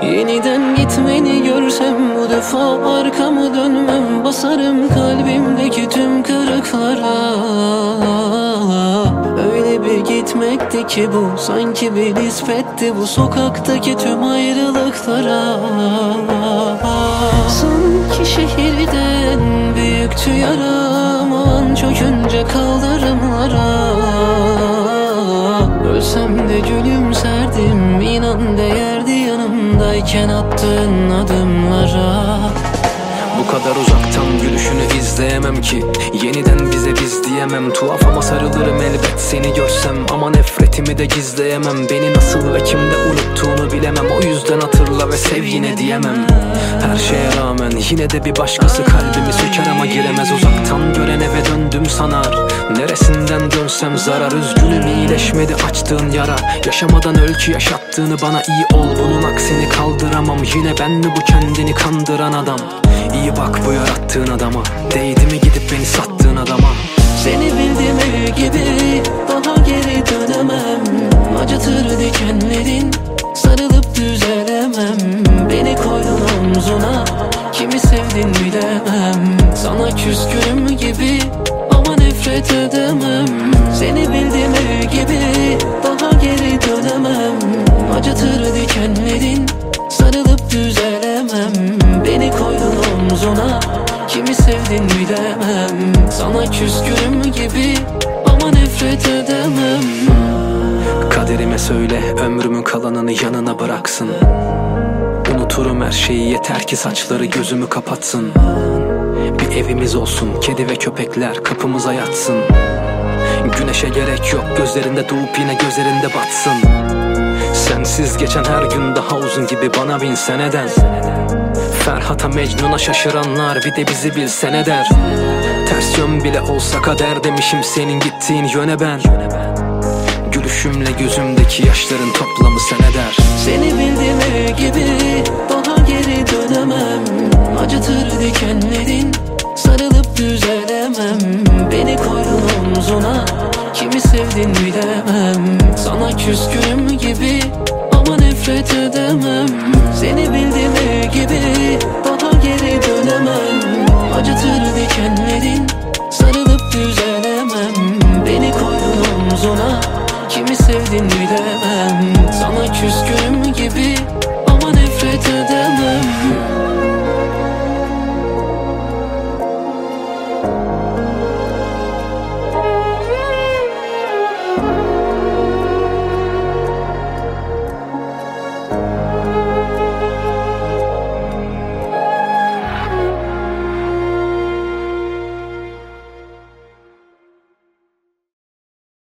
Yeniden gitmeni görsem bu defa arkamı dönmem. Basarım kalbimdeki tüm kırıklara. Öyle bir gitmekti ki bu, sanki bir nispetti bu sokaktaki tüm ayrılıklara. Sanki şehirden büyüktü yaram, o an çökünce kaldırımlara. Ölsem de gülümserdim, inan değerdi yanımdayken attığın adımlara. Bu kadar uzaktan gülüşünü izleyemem ki, yeniden bize biz diyemem. Tuhaf ama sarılırım elbet seni görsem, ama nefretimi de gizleyemem. Beni nasıl ve kimde unuttuğunu bilemem, o yüzden hatırla ve sev yine diyemem. Her şeye rağmen yine de bir başkası kalbimi söker ama giremez. Uzaktan gören eve döndüm sanar, neresinden dönsem zarar. Üzgünüm, iyileşmedi açtığın yara. Yaşamadan öl ki yaşattığını bana, iyi ol bunun aksini kaldıramam. Yine ben mi bu kendini kandıran adam? İyi bak bu yarattığın adama, değdi mi gidip beni sattığın adama? Seni bildiğim gibi daha geri dönemem. Acıtır dikenlerin, sarılıp düzelemem. Beni koydun omzuna, kimi sevdin bilemem. Sana küskünüm gibi ama nefret edemem. Seni bildiğim gibi daha geri dönemem. Acıtır dikenlerin, sarılıp düzelemem. Beni koydun omzuna, kimi sevdin bilemem. Sana küskünüm gibi ama nefret edemem. Kaderime söyle ömrümün kalanını yanına bıraksın. Unuturum her şeyi, yeter ki saçları gözümü kapatsın. Bir evimiz olsun, kedi ve köpekler kapımıza yatsın. Güneşe gerek yok, gözlerinde doğup yine gözlerinde batsın. Sensiz geçen her gün daha uzun gibi bana binse neden? Ferhat'a Mecnun'a şaşıranlar bir de bizi bilse ne der? Ters yön bile olsa kader demişim senin gittiğin yöne ben. Gülüşümle gözümdeki yaşların toplamı sen eder. Seni bildiğim gibi daha geri dönemem. Acıtır dikenlerin, sarılıp düzelemem. Beni koydun omzuna, kimi sevdin bilemem. Sana küskünüm gibi ama nefret edemem. Seni bildiğim gibi daha geri dönemem. Acıtır dikenlerin, sarılıp düzelemem. Beni koydun omzuna, kimi sevdin bilemem. Sana küskünüm